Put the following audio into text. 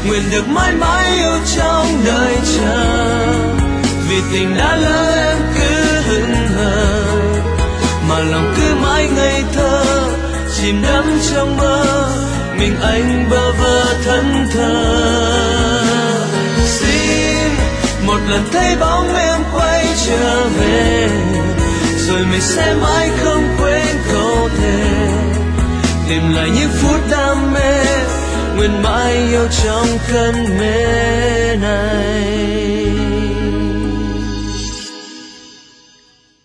nguyện được mãi mãi yêu trong đời chờ. Vì tình đã lỡ em cứ hững hờ, mà lòng cứ mãi ngây thơ, chìm đắm trong mơ, mình anh bơ vơ thẫn thờ. Xin một lần thấy bóng em quay trở về, rồi mình sẽ mãi không quên câu thề, tìm lại những phút đam mê, nguyện mãi yêu trong cơn mê này.